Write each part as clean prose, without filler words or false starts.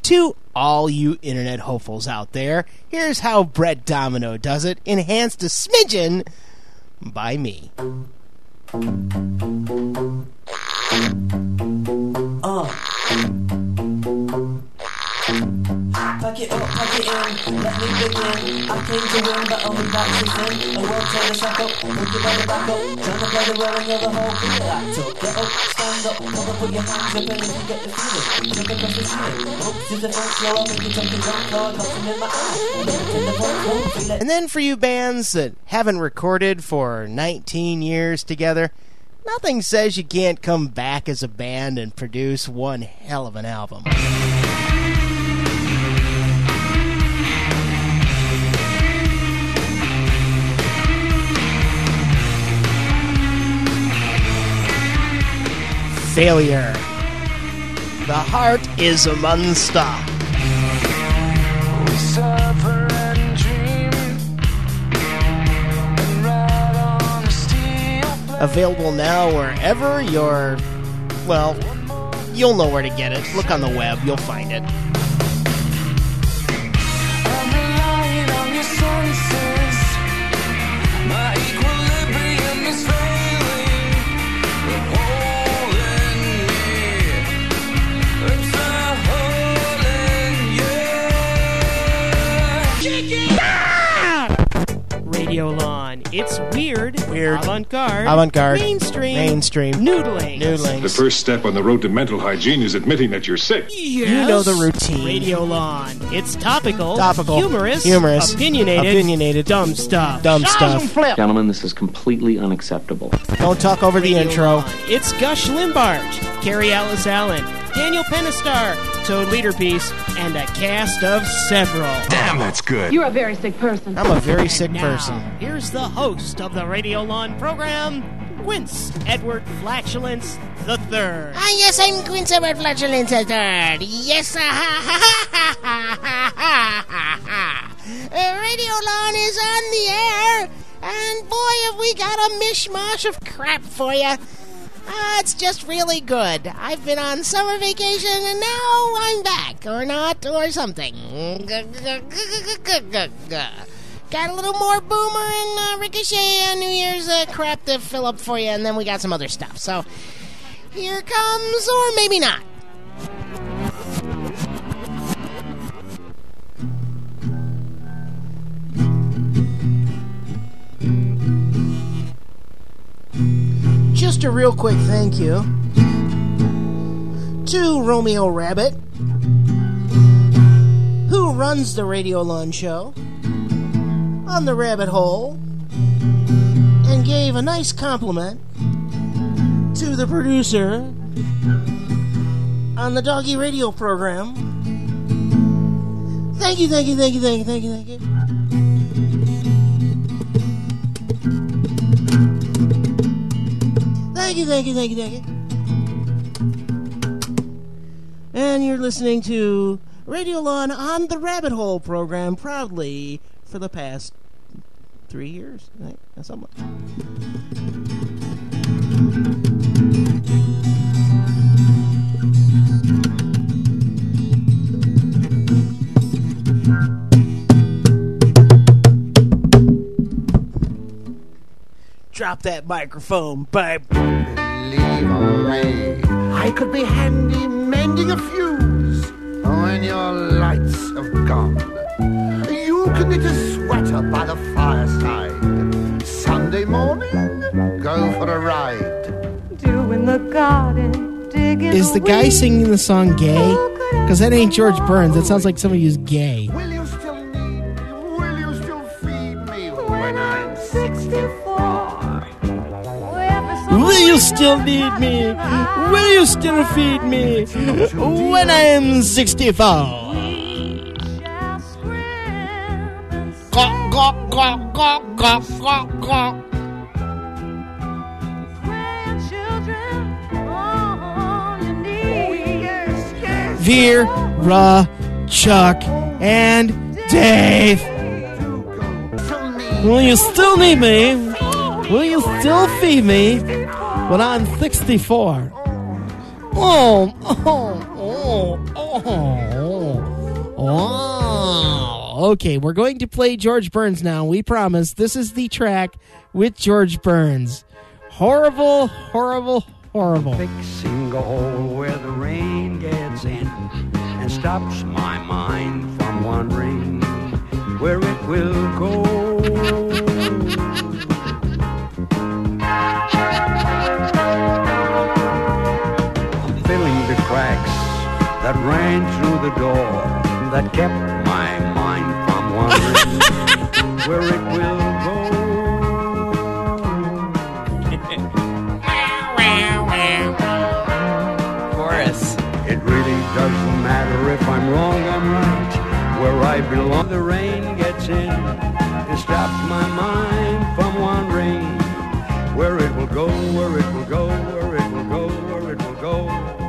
To all you internet hopefuls out there, here's how Brett Domino does it, enhanced a smidgen by me. Pack it up, pack it in, let me begin. I came to win, but only back to sin. I won't turn the shack up, put your body back up. Trying to play the role and you're the whole thing. Act up, get up, stand up, never put your hands up and if you get the feeling. Jump across the ceiling, up to the front floor, make you jump the ground floor, nothing in my eye. Look in the front room, feel it. And then for you bands that haven't recorded for 19 years together, nothing says you can't come back as a band and produce one hell of an album. Failure. The heart is a monster. We suffer and dream and ride on the steel. Available now wherever you're... Well, you'll know where to get it. Look on the web, you'll find it. I'm relying on your senses. My equilibrium is failing. The hole in me. It's a hole in you. Radio Lawn. It's weird. Avant-garde. Avant-garde. Mainstream. Noodling. The first step on the road to mental hygiene is admitting that you're sick. Yes. You know the routine. Radio Lawn. It's topical. Humorous. Opinionated. Dumb stuff. Gentlemen, this is completely unacceptable. Don't talk over the Radio intro. Lawn. It's Gush Limbarge, Carrie Alice Allen, Daniel Pennistar, Toad Leaderpiece, and a cast of several. Damn, that's good. You're a very sick person. I'm a very sick Now, person. here's the host of the Radio Lawn program, Quince Edward Flatulence III. Yes, I'm Quince Edward Flatulence III. Yes, Radio Lawn is on the air, and boy, have we got a mishmash of crap for you. It's just really good. I've been on summer vacation, and now I'm back, or not, or something. Got a little more Boomer and Ricochet and New Year's crap to fill up for you, and then we got some other stuff. So, here comes, or maybe not. Just a real quick thank you to Romeo Rabbit, who runs the Radio Lawn Show on the Rabbit Hole, and gave a nice compliment to the producer on the Doggy Radio program. Thank you. Thank you. And you're listening to Radio Lawn on the Rabbit Hole program proudly for the past 3 years. Right? Something like Drop that microphone, babe. I could be handy mending a fuse when your lights have gone. You can knit a sweater by the fireside. Sunday morning, go for a ride. Doing the garden, digging. Is the guy singing the song gay? Because that ain't George Burns. That sounds like somebody who's gay. Will you still feed me when I'm 64? Will you still need me? Will you still feed me when I'm 64? Gawk, gawk, gawk, gawk, gawk, gawk, gawk. Vera, Chuck, and Dave. Will you still need me? Will you still feed me when I'm 64? Oh. Oh, okay, we're going to play George Burns now. We promise. This is the track with George Burns. Horrible, horrible, horrible. Fixing a hole where the rain gets in and stops my mind from wondering where it will go. I'm filling the cracks that ran through the door that kept my mind from wondering where it will go. Chorus. It really doesn't matter if I'm wrong, I'm right. Where I belong, the rain gets in. It stops my mind from wondering where it will go, where it will go, where it will go, where it will go.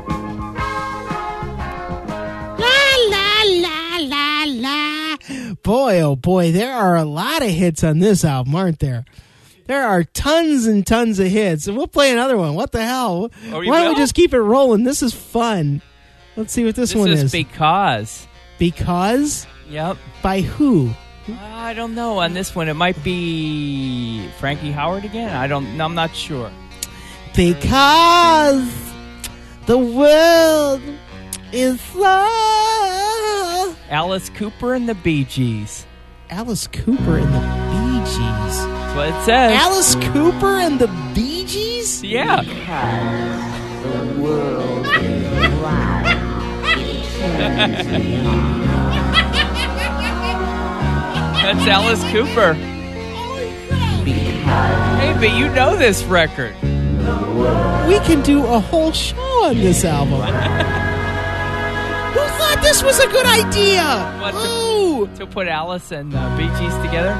Boy, oh boy, there are a lot of hits on this album, aren't there? There are tons and tons of hits, and we'll play another one. What the hell? Oh, Why don't we just keep it rolling? This is fun. Let's see what this one is. This is Because. Because? Yep. By who? I don't know. On this one, it might be Frankie Howard again. I'm not sure. Because the world is love. Alice Cooper and the Bee Gees. Alice Cooper and the Bee Gees. That's what it says. Alice Cooper and the Bee Gees? Yeah. Because the world is round. That's Alice Cooper. Hey, but you know this record. We can do a whole show on this album. Who thought this was a good idea? What, Ooh. to put Alice and Bee Gees together?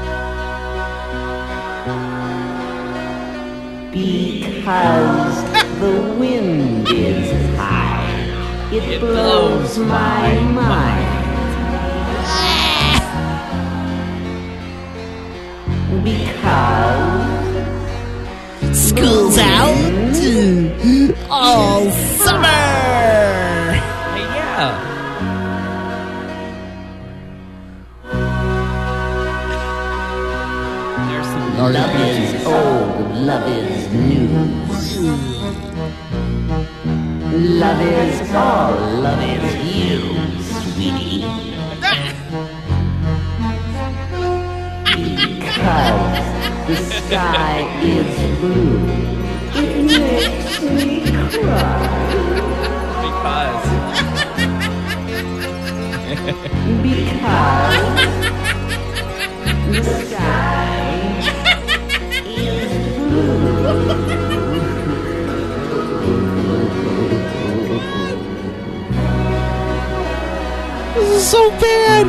Because the wind is high. It blows my mind. Because school's out all summer. Hey, yeah. There's some love is old, love is new. Love is all, love is you, sweetie. Because the sky is blue, it makes me cry. Because the sky is blue. This is so bad.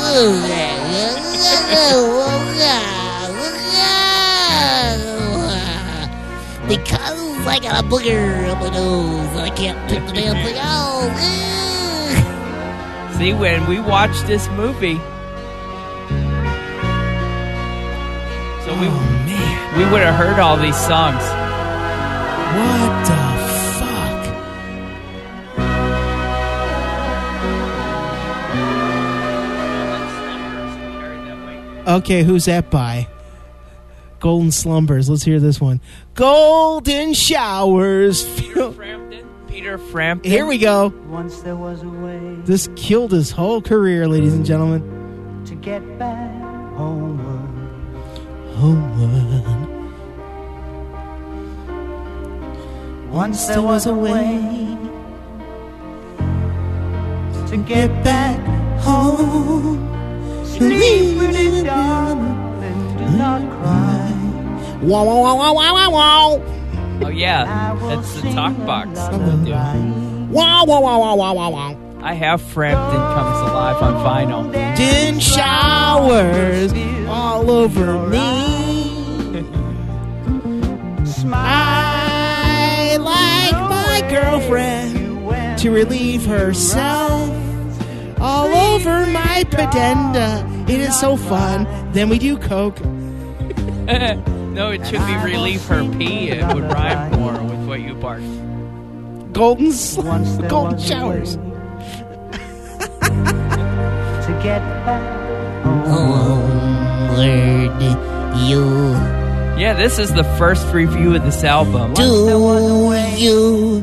Because I got a booger up my nose and I can't pick the damn thing out. see, when we watched this movie, so we would have heard all these songs. What the fuck? Okay, who's that by? Golden Slumbers. Let's hear this one. Golden Showers. Peter Frampton. Here we go. Once there was a way This killed his whole career, ladies and gentlemen. to get back homeward. Homeward. Once there was a way to get back home. Sleep with it, darling, and do not cry. Wow, wow, wow, wow, wow, wow, wow. Oh, yeah. That's the talk box. Wow, wow, wow, wow, wow, wow, wow. I have Frampton Comes Alive on vinyl. Golden showers all over me. I like my girlfriend to relieve herself all over my pedenda. It is so fun. Then we do coke. No, it should be relieve her pee. It would rhyme more with what you barked. Golden showers. To get back Homeward you Yeah, this is the first review of this album. do you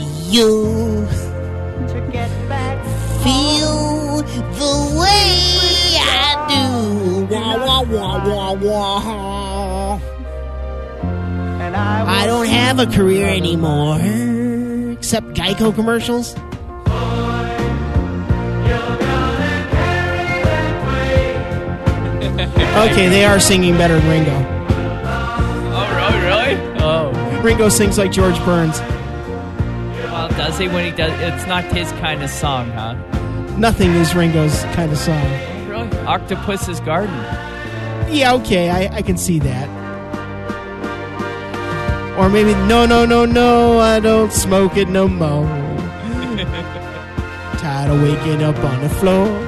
to get back feel the way I do. Wah, wah, wah, wah, wah. and I don't have a career anymore. Except Geico commercials. Okay, they are singing better than Ringo. Oh, really? Oh. Ringo sings like George Burns. Well, does he when he does? It's not his kind of song, huh? Nothing is Ringo's kind of song. Really? Octopus's Garden. Yeah, okay, I can see that. Or maybe, no, I don't smoke it no more. Tired of waking up on the floor.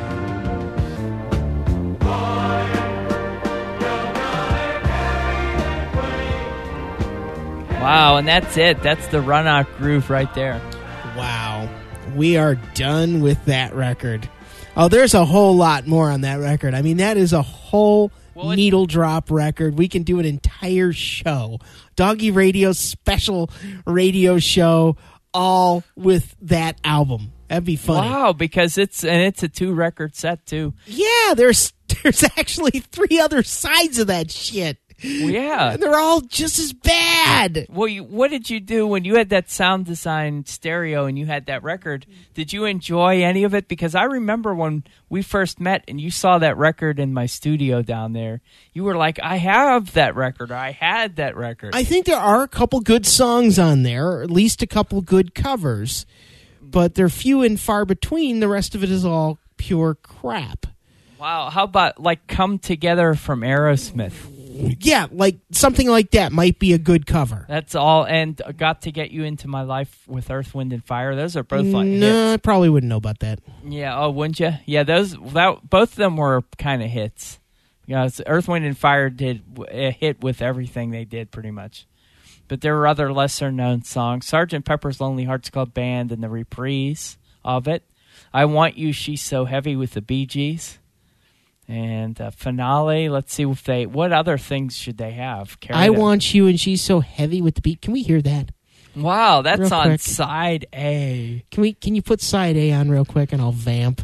Wow, and that's it. That's the run-out groove right there. Wow. We are done with that record. Oh, there's a whole lot more on that record. I mean, that is a whole needle drop record. We can do an entire show. Doggy Radio special radio show, all with that album. That'd be funny. Wow, because it's a 2-record set too. Yeah, there's actually 3 other sides of that shit. Yeah. And they're all just as bad. Well, what did you do when you had that sound design stereo and you had that record? Did you enjoy any of it? Because I remember when we first met and you saw that record in my studio down there, you were like, I have that record. Or I had that record. I think there are a couple good songs on there, or at least a couple good covers. But they're few and far between. The rest of it is all pure crap. Wow. How about like Come Together from Aerosmith? Yeah, like something like that might be a good cover. That's all. And Got to Get You Into My Life with Earth, Wind, and Fire. Those are both like hits. No, I probably wouldn't know about that. Yeah, oh, wouldn't you? Yeah, both of them were kind of hits. Earth, Wind, and Fire did a hit with everything they did, pretty much. But there were other lesser-known songs. Sgt. Pepper's Lonely Hearts Club Band and the reprise of it. I Want You, She's So Heavy with the Bee Gees. And Finale, let's see what other things should they have? I Want You and She's So Heavy with the Beat. Can we hear that? Wow, that's real on quick. side A. Can you put side A on real quick and I'll vamp?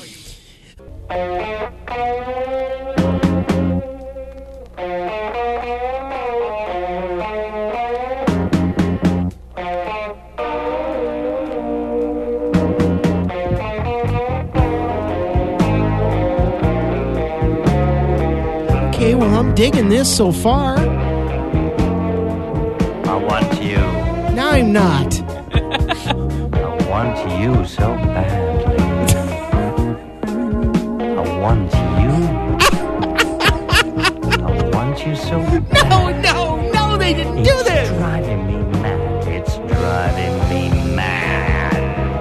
Okay, well, I'm digging this so far. I want you. No, I'm not. I want you so badly. I want you. I want you so badly. No, they didn't do this. It's driving me mad. It's driving me mad.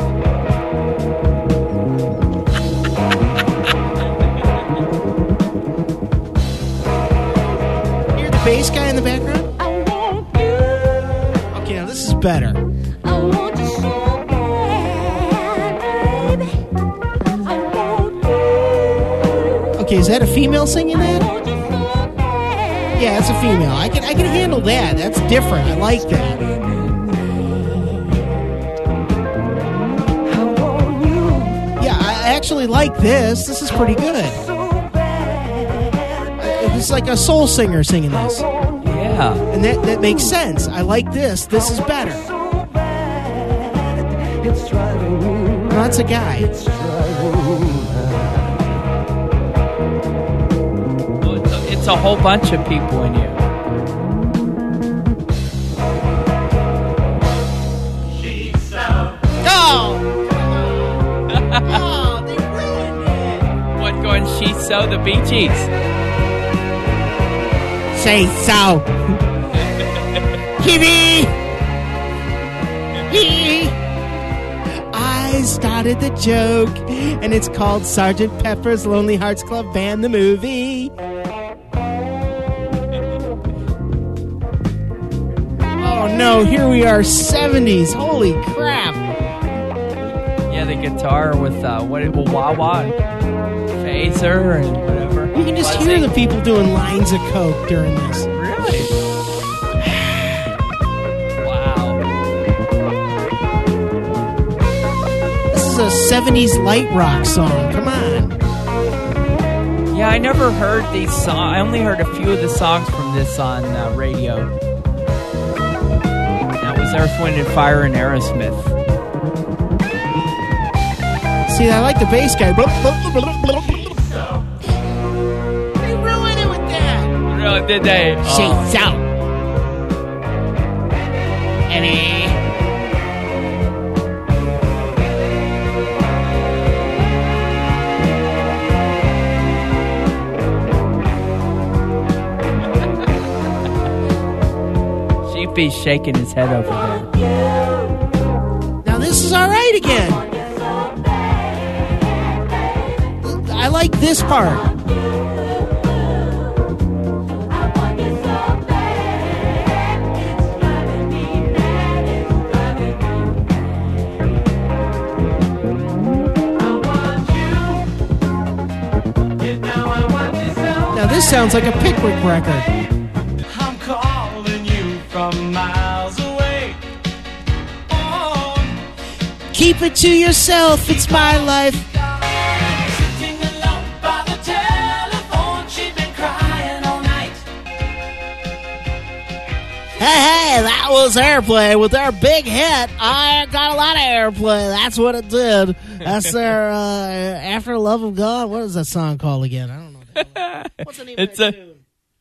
Hear the bass guy in the background? Okay, now this is better. Okay, is that a female singing that? Yeah, that's a female. I can handle that. That's different. I like that. Yeah, I actually like this. This is pretty good. It's like a soul singer singing this. Yeah. And that makes sense. I like this. This is better. No, that's a guy. It's a whole bunch of people in here. Oh! Oh, they ruined it. What going She's So, the Bee Gees? Say so. Hee. I started the joke, and it's called Sgt. Pepper's Lonely Hearts Club Band, the movie. Oh no, here we are, 70s. Holy crap. Yeah, the guitar with wah wah and phaser and whatever. You can just hear the people doing lines of coke during this. Really? Wow. This is a 70s light rock song. Come on. Yeah, I never heard these songs. I only heard a few of the songs from this on radio. That was Earth, Wind & Fire and Aerosmith. See, I like the bass guy. They ruined it with that. Really, did they? Shades out. Eddie. Sheepy's shaking his head over there. Now this is all right again. I like this part. Now this sounds like a Pickwick record. I'm calling you from miles away. Oh, Keep it to yourself, it's my life. sitting alone by the telephone, she'd been crying all night. Hey, that was Airplay with their big hit. I got a lot of airplay. That's what it did. That's their After Love of God. What is that song called again? I don't know. What's the name of that tune?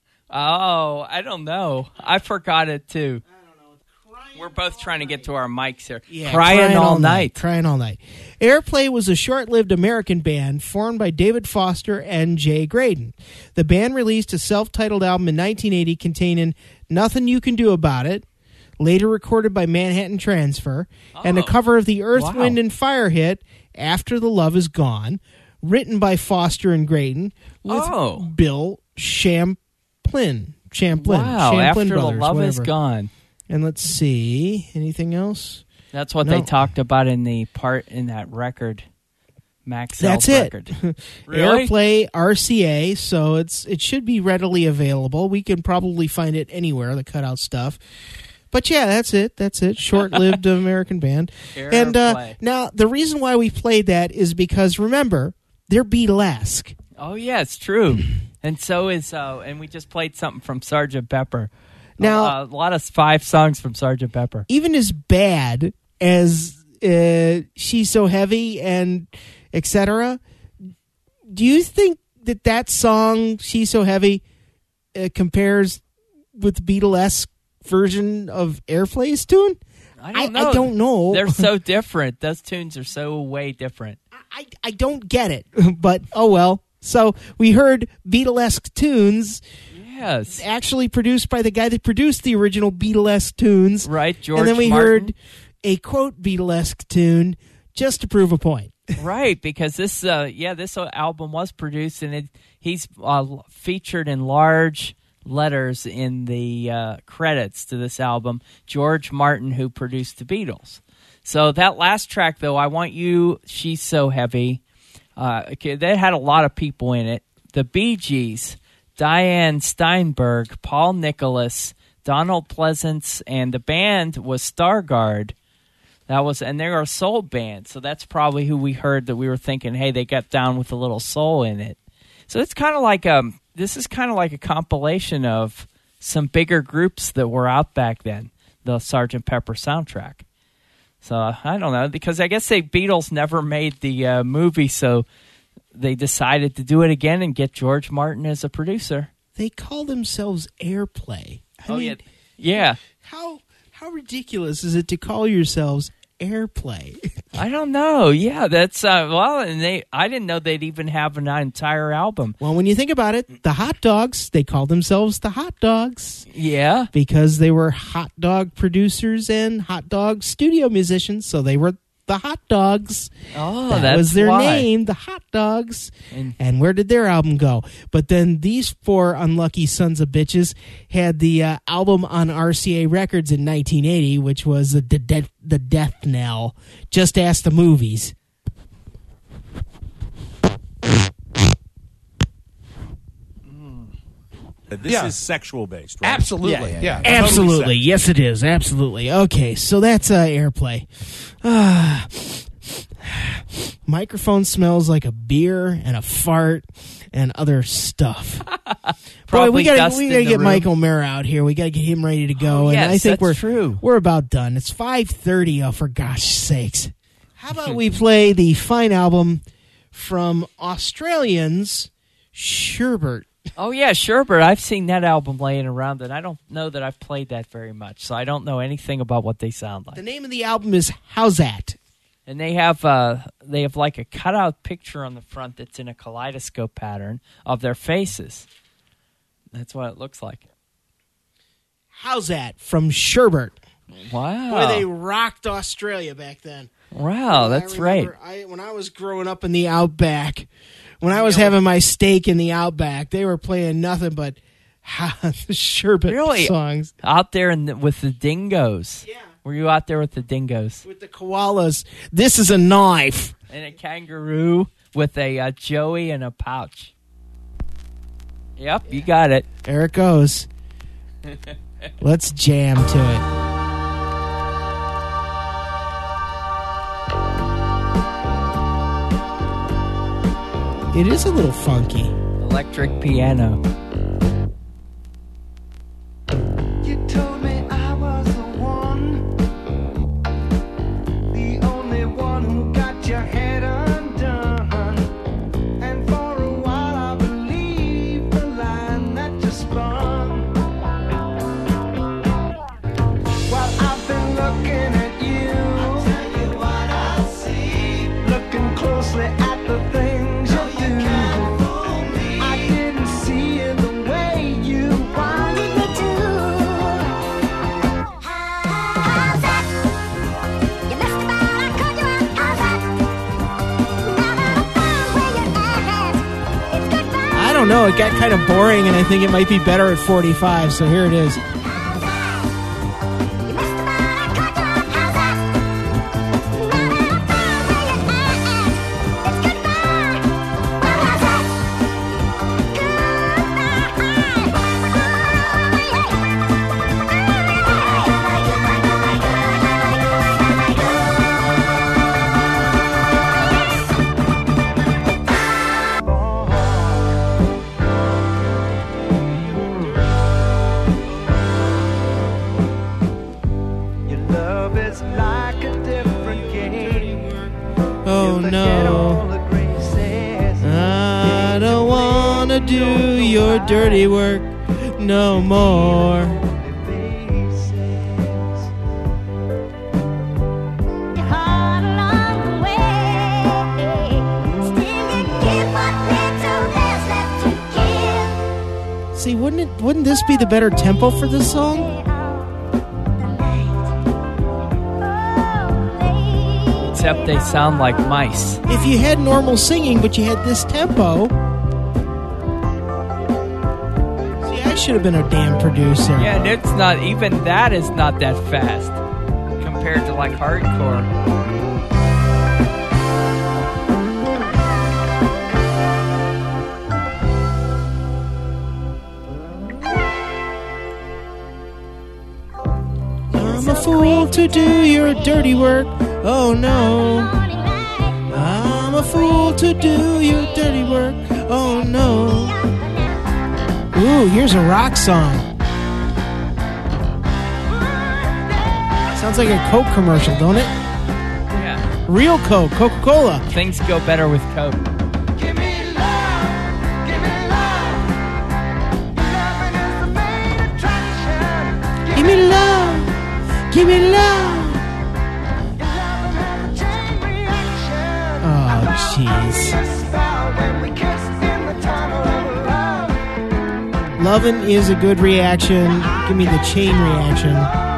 Oh, I don't know. I forgot it too. We're both trying to get to our mics here. Yeah, Crying all night. Crying all night. Airplay was a short-lived American band formed by David Foster and Jay Graydon. The band released a self-titled album in 1980 containing Nothing You Can Do About It, later recorded by Manhattan Transfer, and a cover of the Earth, Wind & Fire hit After the Love Is Gone, written by Foster and Graydon with Bill Champlin. Wow, Champlin After Brothers, the Love Is whatever. Gone. And let's see, anything else? That's what No. they talked about in the part in that record. That's it. record. Really? Airplay RCA, so it should be readily available. We can probably find it anywhere, the cutout stuff. But yeah, that's it. Short-lived American band. And now the reason why we played that is because remember, they're Beatlesque. Oh yeah, it's true. And so is and we just played something from Sgt. Pepper. Now a lot of 5 songs from Sgt. Pepper. Even as bad as She's So Heavy and etc., do you think that song She's So Heavy compares with the Beatlesque version of Airplay's tune? I don't know. They're so different. Those tunes are so way different. I don't get it, but oh well. So we heard Beatlesque tunes. Yes. Actually produced by the guy that produced the original Beatlesque tunes. Right, George And then we Martin. heard a, quote, Beatlesque tune just to prove a point. Right, because this album was produced, and he's featured in large letters in the credits to this album, George Martin, who produced the Beatles. So that last track, though, I Want You, She's So Heavy, they had a lot of people in it. The Bee Gees, Diane Steinberg, Paul Nicholas, Donald Pleasance, and the band was Stargard. And they're a soul band, so that's probably who we heard that we were thinking, hey, they got down with a little soul in it. So it's kind of like this is kind of like a compilation of some bigger groups that were out back then, the Sgt. Pepper soundtrack. So I don't know, because I guess Beatles never made the movie, so they decided to do it again and get George Martin as a producer. They call themselves Airplay. I mean, yeah. How ridiculous is it to call yourselves Airplay? I don't know. Yeah, that's and I didn't know they'd even have an entire album. Well, when you think about it, the Hot Dogs, they called themselves the Hot Dogs. Yeah. Because they were hot dog producers and hot dog studio musicians, so they were the Hot Dogs. Oh, that was their name, the Hot Dogs. And where did their album go? But then these 4 unlucky sons of bitches had the album on RCA Records in 1980, which was the Death Knell. Just ask the movies. This is sexual based, right? Absolutely. Yeah. Absolutely. Totally Yes, it is. Absolutely. Okay, so that's Airplay. Microphone smells like a beer and a fart and other stuff. Boy, we gotta get Mike O'Mara out here. We gotta get him ready to go. And yes, I think that's true. We're about done. It's 5:30. Oh, for gosh sakes! How about we play the fine album from Australians, Sherbert? Oh, yeah, Sherbert. I've seen that album laying around, and I don't know that I've played that very much, so I don't know anything about what they sound like. The name of the album is How's That? And they have like a cutout picture on the front that's in a kaleidoscope pattern of their faces. That's what it looks like. How's That from Sherbert? Wow. Boy, they rocked Australia back then. Wow, that's right. When I was growing up in the Outback, when I was having my steak in the Outback, they were playing nothing but Sherbet songs. Out there with the dingoes. Yeah. Were you out there with the dingoes? With the koalas. This is a knife. And a kangaroo with a Joey and a pouch. Yep, you got it. There it goes. Let's jam to it. It is a little funky. Electric piano. You told me I was the one, the only one who got your head undone. And for a while I believed the line that you spun. While I've been looking at you, I'll tell you what I see. Looking closely at the things you do. I didn't see it the way you wanted me to. How's that? You missed the ball, I called you out. How's that? Now that I found where you're at, it's goodbye. I don't know. It got kind of boring, and I think it might be better at 45, so here it is. Do your dirty work no more. See, wouldn't this be the better tempo for this song? Except they sound like mice. If you had normal singing, but you had this tempo. I should have been a damn producer. Yeah, and it's not, even that is not that fast compared to like hardcore. I'm a fool to do your dirty work. Oh no. I'm a fool to do your dirty work. Oh no. Ooh, here's a rock song. Sounds like a Coke commercial, don't it? Yeah. Real Coke, Coca-Cola. Things go better with Coke. Give me love, give me love. Loving is the main attraction. Give me love, give me love. Loving has a chain reaction. Oh, jeez. When we kissed in the tunnel of love. Lovin' is a good reaction. Give me the chain reaction.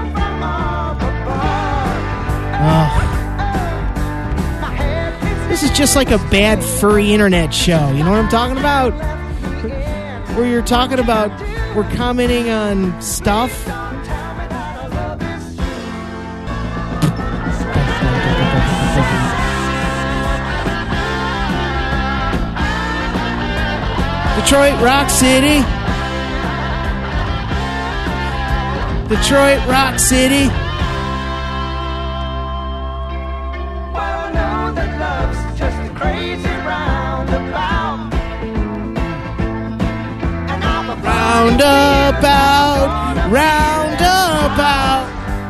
This is just like a bad furry internet show. You know what I'm talking about? Where you're talking about, we're commenting on stuff. Detroit, Rock City. Detroit, Rock City. Well, I know that love's just a crazy roundabout. And I'm a Roundabout.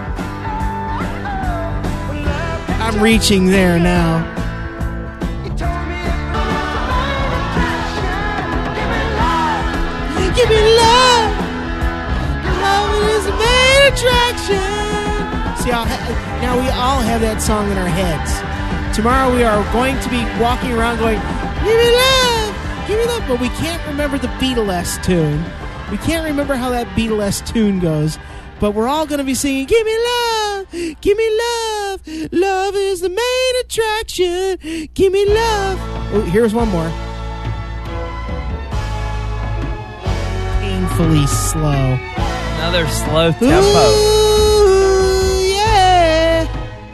I'm reaching there now. Give me love. Love is the main attraction. See, now we all have that song in our heads. Tomorrow we are going to be walking around going, give me love, but we can't remember the Beatles tune. We can't remember how that Beatles tune goes, but we're all going to be singing, give me love, love is the main attraction, give me love. Oh, here's one more. Painfully slow. Another slow tempo. Ooh, yeah.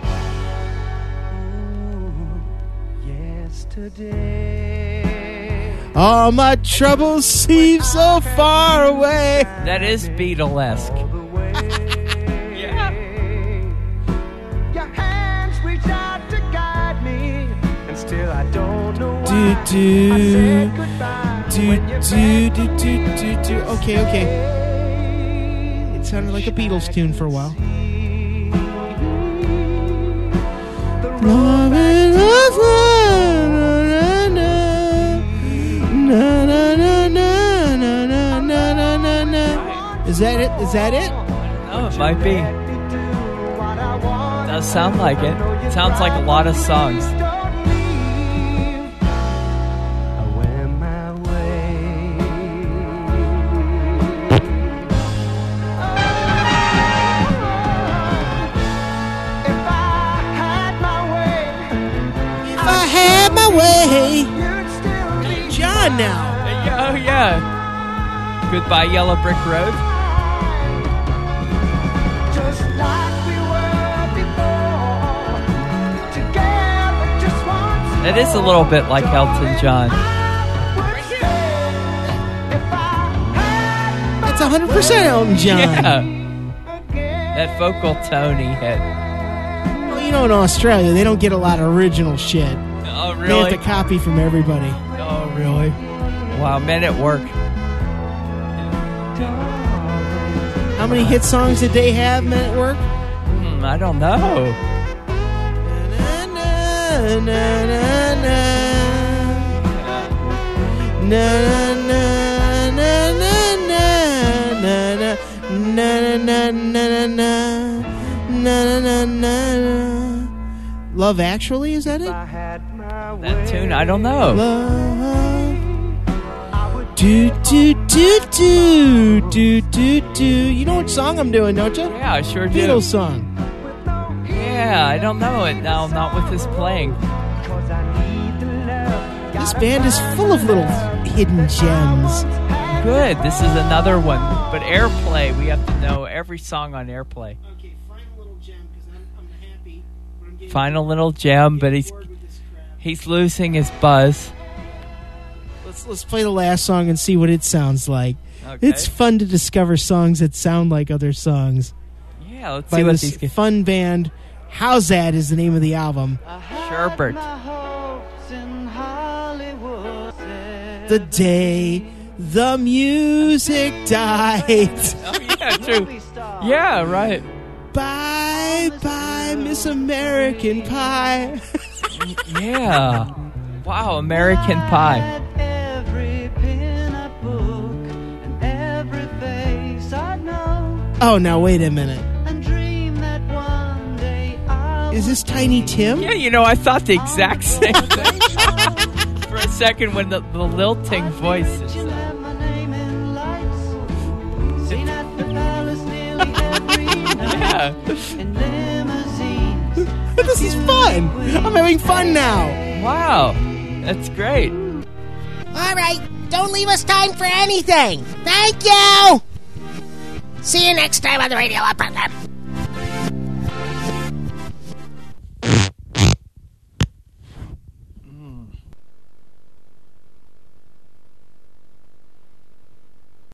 yesterday. All my troubles seem so far away. That is Beatlesque. Yeah. Your hands reach out to guide me, and still I don't know why. I said goodbye when you Do. Okay. It sounded like a Beatles tune for a while. Love is Is that it? Is that it? Oh, it might be. Does sound like it. It sounds like a lot of songs. John now. Oh, yeah. Goodbye, Yellow Brick Road. Just like we were before, together just once. It is a little bit like Elton John. That's 100% Elton John. Yeah. That vocal tone he hit. Well, you know, in Australia, they don't get a lot of original shit. Oh, really? They have to copy from everybody. Oh, really? Wow, Men at Work. How many hit songs did they have, Men at Work? I don't know. Love Actually, is that it? That tune, I don't know. Do. You know what song I'm doing, don't you? Yeah, I sure do. Beatles song. Yeah, I don't know it now. Not with this playing. This band is full of little hidden gems. Good. This is another one. But Airplay, we have to know every song on Airplay. Okay, Final Little Gem, because I'm happy. Final Little Gem, but he's losing his buzz. Let's play the last song and see what it sounds like. Okay. It's fun to discover songs that sound like other songs. Yeah, let's By see what this these get. fun band. How's That is the name of the album. Sherbert. The day the music died. Oh, yeah, true. Yeah, right. Bye, Miss American Pie. Yeah. Wow, American Pie. Oh, now wait a minute. Is this Tiny Tim? Yeah, you know, I thought the exact same thing. For a second when the lilting voice is... Yeah. This is fun. I'm having fun now. Wow. That's great. All right, don't leave us time for anything. Thank you. See you next time on the Radio Up Program.